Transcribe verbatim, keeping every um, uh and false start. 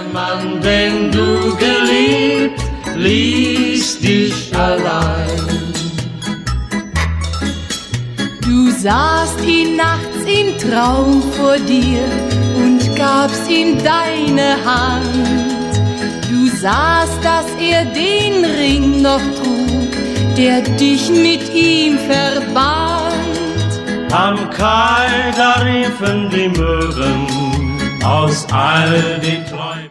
Mann, den du geliebt, ließ dich allein. Du sahst ihn nachts im Traum vor dir und gabst ihm deine Hand. Du sahst, dass er den Ring noch trug, der dich mit ihm verband. Am Kai, da riefen die Möwen aus all die Träume.